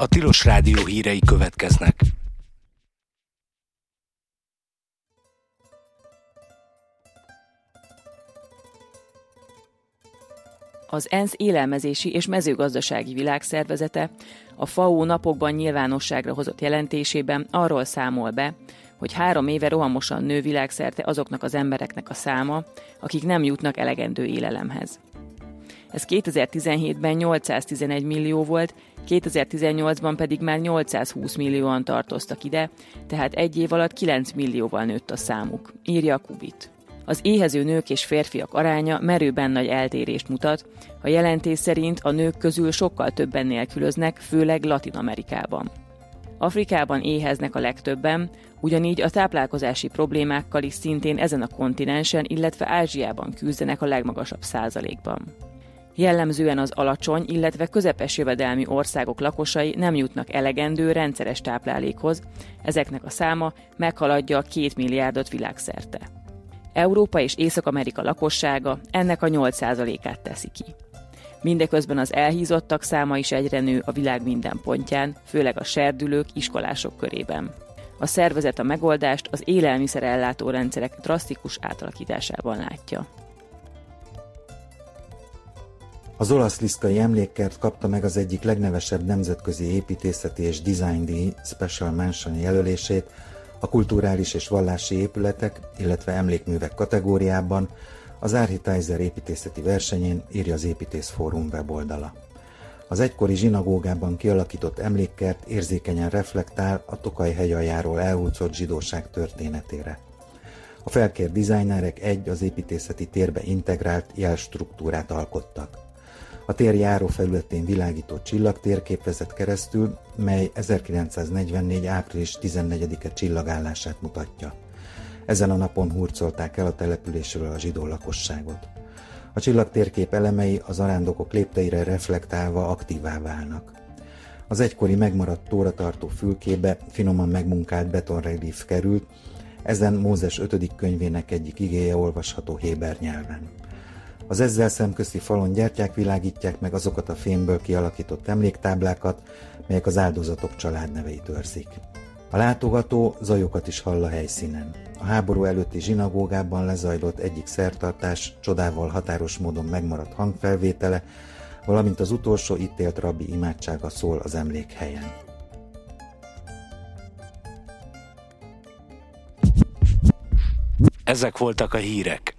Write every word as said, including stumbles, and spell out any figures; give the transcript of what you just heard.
A Tilos Rádió hírei következnek. Az ENSZ Élelmezési és Mezőgazdasági Világszervezete a ef á o napokban nyilvánosságra hozott jelentésében arról számol be, hogy három éve rohamosan nő világszerte azoknak az embereknek a száma, akik nem jutnak elegendő élelemhez. Ez kétezer-tizenhétben nyolcszáztizenegy millió volt, kétezer-tizennyolcban pedig már nyolcszázhúsz millióan tartoztak ide, tehát egy év alatt kilenc millióval nőtt a számuk, írja a Kubit. Az éhező nők és férfiak aránya merőben nagy eltérést mutat, a jelentés szerint a nők közül sokkal többen nélkülöznek, főleg Latin-Amerikában. Afrikában éheznek a legtöbben, ugyanígy a táplálkozási problémákkal is szintén ezen a kontinensen, illetve Ázsiában küzdenek a legmagasabb százalékban. Jellemzően az alacsony, illetve közepes jövedelmi országok lakosai nem jutnak elegendő rendszeres táplálékhoz, ezeknek a száma meghaladja a két milliárdot világszerte. Európa és Észak-Amerika lakossága ennek a nyolc százalékát teszi ki. Mindeközben az elhízottak száma is egyre nő a világ minden pontján, főleg a serdülők, iskolások körében. A szervezet a megoldást az élelmiszerellátó rendszerek drasztikus átalakításában látja. Az olasz Liszkai emlékkert kapta meg az egyik legnevesebb nemzetközi építészeti és design-díj Special Mention jelölését a kulturális és vallási épületek, illetve emlékművek kategóriában az Architizer építészeti versenyén, írja az Építészfórum weboldala. Az egykori zsinagógában kialakított emlékkert érzékenyen reflektál a Tokaj hegyaljáról elhúzott zsidóság történetére. A felkért dizájnerek egy az építészeti térbe integrált jelstruktúrát alkottak. A tér járófelületén világított csillagtérkép vezet keresztül, mely ezerkilencszáznegyvennégy. április tizennegyedike csillagállását mutatja. Ezen a napon hurcolták el a településről a zsidó lakosságot. A csillagtérkép elemei a zarándokok lépteire reflektálva aktívá válnak. Az egykori megmaradt tóratartó fülkébe finoman megmunkált betonrelief került, ezen Mózes ötödik könyvének egyik igéje olvasható héber nyelven. Az ezzel szemközti falon gyertyák világítják meg azokat a fémből kialakított emléktáblákat, melyek az áldozatok családneveit őrzik. A látogató zajokat is hall a helyszínen. A háború előtti zsinagógában lezajlott egyik szertartás csodával határos módon megmaradt hangfelvétele, valamint az utolsó itt élt rabbi imádsága szól az emlékhelyen. Ezek voltak a hírek.